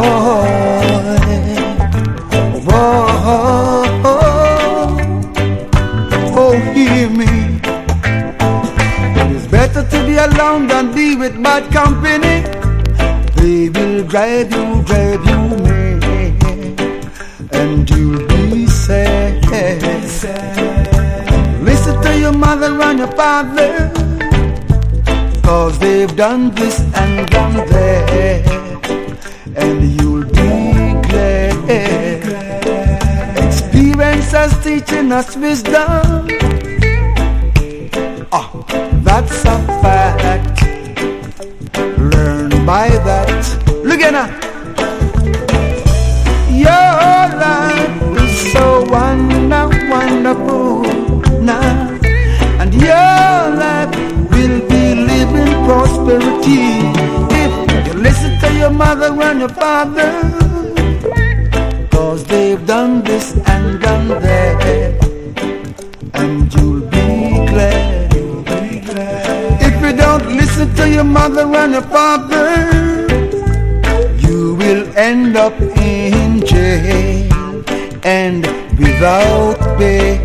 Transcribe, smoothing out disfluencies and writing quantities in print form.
Oh, hear me. It is better to be alone than be with bad company. They will drive you mad, and you'll be sad. Listen to your mother and your father, 'cause they've done this and done that, and you'll be glad. Experience is teaching us wisdom. That's a fact. Learn by that. Look at now. Your life is so wonderful now, and your life will be living prosperity if you listen to your mother and your father, 'cause they've done this and done that, and you'll be glad. If you don't listen to your mother and your father, you will end up in jail and without pay.